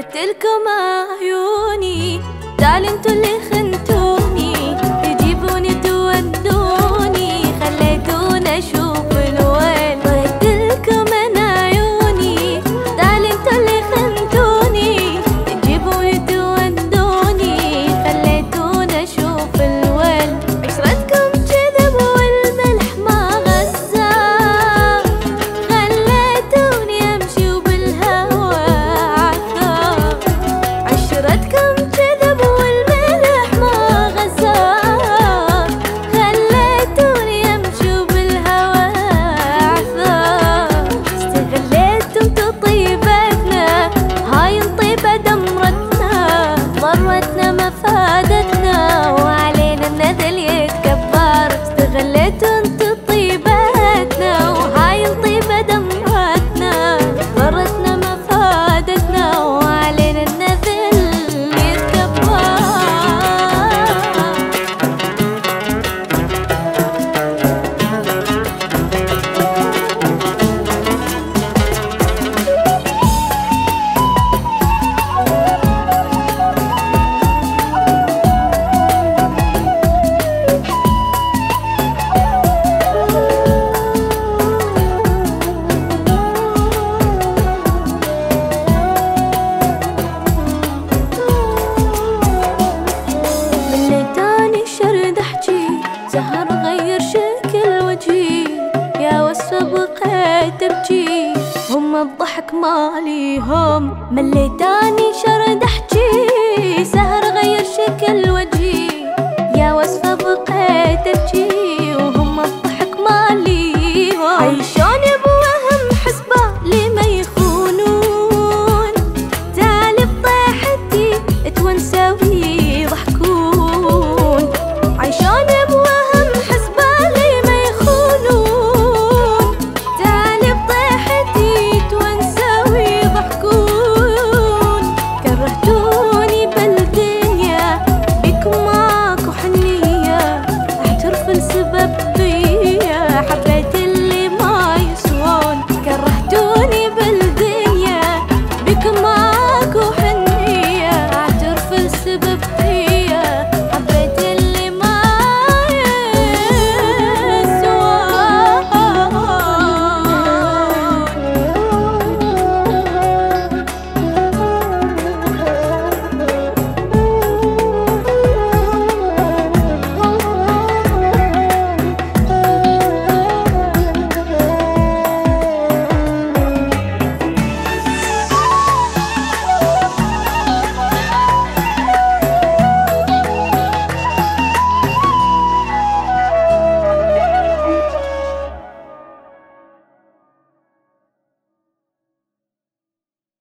قلت لكم عيوني تعالوا انتوا اللي خنتوني، تجيبوني تودوني، خليتوني اشوف الويل. قلت لكم انا عيوني تعالوا انتوا اللي خنتوني، تجيبوني تودوني، خليتوني اشوف الويل. عشرتكم كذب والملح ما غزا، خليتوني امشي وبالهوى عثار. عشرتكم كذب والملح ما غزا، خليتوني امشي وبالهوى عثار. استغليتم طيبتنا، هاي الطيبة دمرتنا، ضرتنا ما فادتنا، وعلينا النذل يتكبر. استغليتم طيبتنا، وهاي الطيبة دمرتنا، ضرتنا ما فادتنا، وعلينا النذل يتكبر. مليتاني شرد احجي، سهر غير شكل وجهي، يا وصفة بقيت ابجي، هم الضحك ماليهم. مليتاني شرد احجي، سهر غير شكل وجهي، يا وصفة بقيت ابجي، وهم الضحك ماليهم. عيشوني بوهم حسبة لما يخونون، تعالي بطيحتي تونسوا يضحكون. عيشوني بوهم حسبة لما يخونون، تعالي بطيحتي تونسوا يضحكون. كرهتوني بالدنيا بكم ماكو حنية، احترف السبب فيا، حبيت اللي ما يسوون. كرهتوني